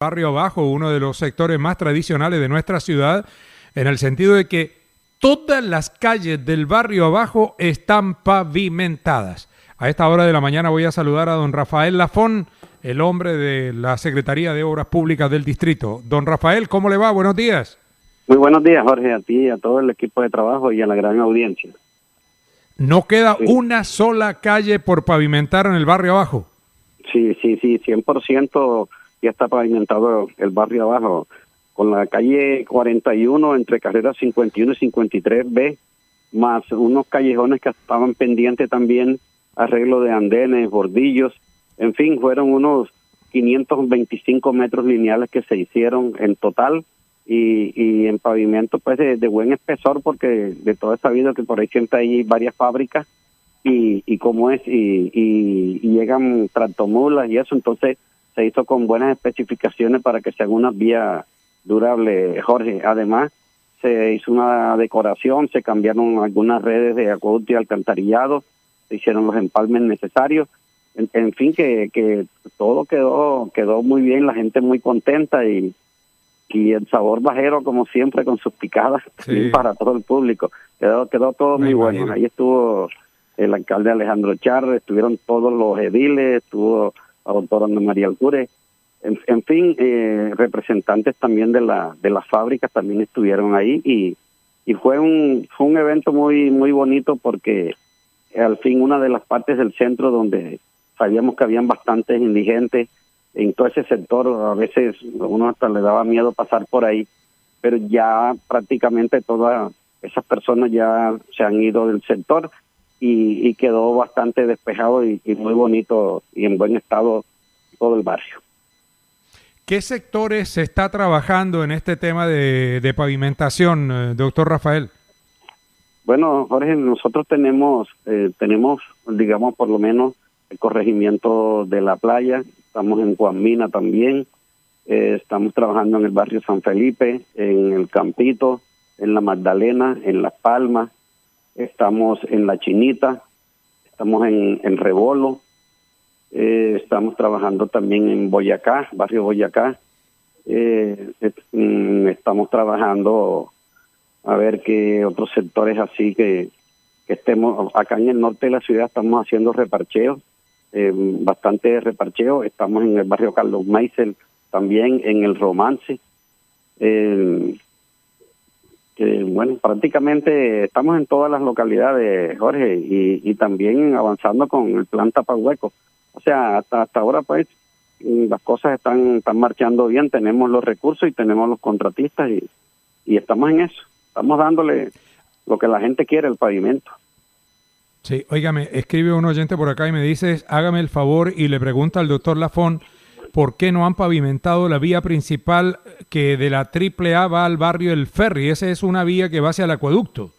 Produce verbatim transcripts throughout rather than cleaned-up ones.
Barrio Abajo, uno de los sectores más tradicionales de nuestra ciudad, en el sentido de que todas las calles del Barrio Abajo están pavimentadas. A esta hora de la mañana voy a saludar a don Rafael Lafón, el hombre de la Secretaría de Obras Públicas del Distrito. Don Rafael, ¿cómo le va? Buenos días. Muy buenos días, Jorge, a ti, a todo el equipo de trabajo y a la gran audiencia. ¿No queda sí. una sola calle por pavimentar en el Barrio Abajo? Sí, sí, sí, cien por ciento ya está pavimentado el Barrio Abajo, con la calle cuarenta y uno entre carreras cincuenta y uno y cincuenta y tres B, más unos callejones que estaban pendientes también, arreglo de andenes, bordillos, en fin, fueron unos quinientos veinticinco metros lineales que se hicieron en total, y, y en pavimento pues de, de buen espesor, porque de todo es sabido que por ahí siempre hay varias fábricas, y, y como es, y, y, y llegan tractomulas y eso, entonces se hizo con buenas especificaciones para que sea una vía durable, Jorge. Además, se hizo una decoración, se cambiaron algunas redes de acueducto y alcantarillado, se hicieron los empalmes necesarios, en, en fin, que, que todo quedó quedó muy bien, la gente muy contenta, y, y el sabor bajero, como siempre, con sus picadas, sí, para todo el público. Quedó, quedó todo Me muy imagino. bueno. Ahí estuvo el alcalde Alejandro Char, estuvieron todos los ediles, estuvo la doctora Ana María Alcure, en, en fin, eh, representantes también de la de las fábricas también estuvieron ahí, y y fue un fue un evento muy muy bonito, porque al fin una de las partes del centro donde sabíamos que habían bastantes indigentes en todo ese sector, a veces uno hasta le daba miedo pasar por ahí, pero ya prácticamente todas esas personas ya se han ido del sector, y, y quedó bastante despejado y, y muy bonito y en buen estado todo el barrio. ¿Qué sectores se está trabajando en este tema de, de pavimentación, eh, doctor Rafael? Bueno, Jorge, nosotros tenemos, eh, tenemos, digamos, por lo menos el corregimiento de la playa, estamos en Guamina también, eh, estamos trabajando en el barrio San Felipe, en el Campito, en la Magdalena, en Las Palmas, estamos en La Chinita, estamos en, en Rebolo, eh, estamos trabajando también en Boyacá, barrio Boyacá, eh, estamos trabajando a ver qué otros sectores así que, que estemos, acá en el norte de la ciudad estamos haciendo reparcheos, eh, bastante reparcheos, estamos en el barrio Carlos Maisel, también en el Romance, eh, que bueno, prácticamente estamos en todas las localidades, Jorge, y, y también avanzando con el plan Tapahueco. O sea, hasta hasta ahora pues las cosas están están marchando bien, tenemos los recursos y tenemos los contratistas, y, y estamos en eso, estamos dándole lo que la gente quiere, el pavimento. Sí, óigame, escribe un oyente por acá y me dice, hágame el favor, y le pregunta al doctor Lafón, ¿por qué no han pavimentado la vía principal que de la Triple A va al barrio El Ferry? Esa es una vía que va hacia el acueducto.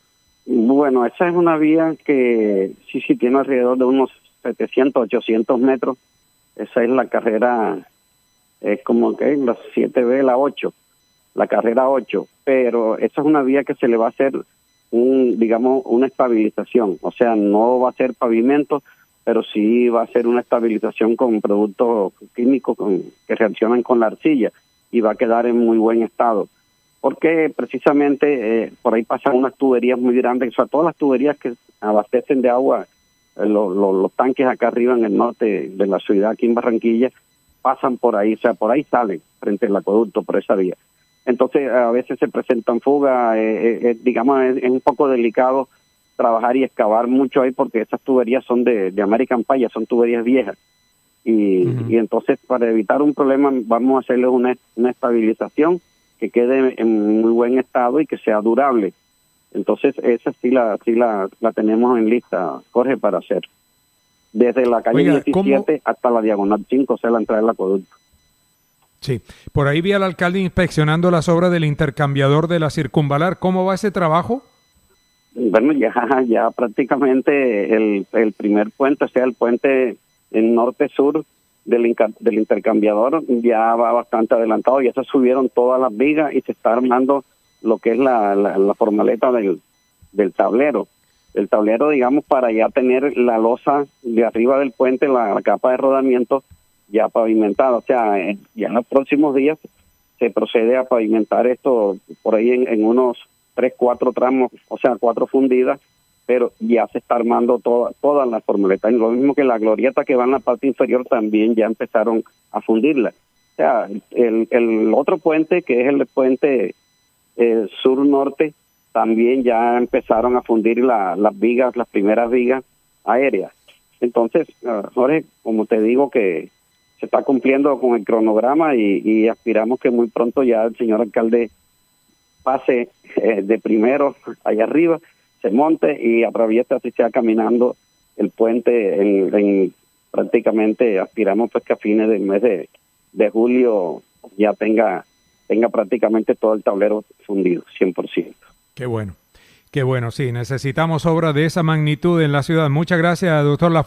Bueno, esa es una vía que sí, sí tiene alrededor de unos setecientos, ochocientos metros. Esa es la carrera, es como que la siete B, la ocho, la carrera ocho. Pero esa es una vía que se le va a hacer, un digamos, una estabilización. O sea, no va a ser pavimento, pero sí va a ser una estabilización con productos químicos con, que reaccionan con la arcilla, y va a quedar en muy buen estado. Porque precisamente eh, por ahí pasan unas tuberías muy grandes, o sea, todas las tuberías que abastecen de agua, eh, lo, lo, los tanques acá arriba en el norte de la ciudad, aquí en Barranquilla, pasan por ahí, o sea, por ahí salen frente al acueducto, por esa vía. Entonces, a veces se presentan fugas, eh, eh, digamos, es, es un poco delicado trabajar y excavar mucho ahí, porque esas tuberías son de, de American Pipe, son tuberías viejas, y, uh-huh. y entonces para evitar un problema vamos a hacerle una, una estabilización que quede en muy buen estado y que sea durable. Entonces esa sí la sí la, la tenemos en lista, Jorge, para hacer desde la calle Oiga, diecisiete ¿cómo? Hasta la diagonal cinco, o sea, la entrada del acueducto. Sí, por ahí vi al alcalde inspeccionando las obras del intercambiador de la circunvalar. ¿Cómo va ese trabajo? Bueno, ya ya prácticamente el, el primer puente, o sea, el puente en norte-sur del, inca, del intercambiador ya va bastante adelantado, ya se subieron todas las vigas y se está armando lo que es la, la, la formaleta del, del tablero. El tablero, digamos, para ya tener la losa de arriba del puente, la, la capa de rodamiento, ya pavimentada. O sea, en, ya en los próximos días se procede a pavimentar esto por ahí en, en unos tres, cuatro tramos, o sea, cuatro fundidas, pero ya se está armando toda, todas las formuletas. Lo mismo que la glorieta que va en la parte inferior también ya empezaron a fundirla. O sea, el, el otro puente, que es el puente eh, sur-norte, también ya empezaron a fundir la, las vigas, las primeras vigas aéreas. Entonces, uh, Jorge, como te digo que se está cumpliendo con el cronograma y, y aspiramos que muy pronto ya el señor alcalde pase eh, de primero allá arriba, se monte y atraviese, así sea caminando el puente en, en prácticamente aspiramos pues que a fines del mes de, de julio ya tenga tenga prácticamente todo el tablero fundido, cien por ciento. Qué bueno, qué bueno, sí, necesitamos obras de esa magnitud en la ciudad. Muchas gracias, doctor La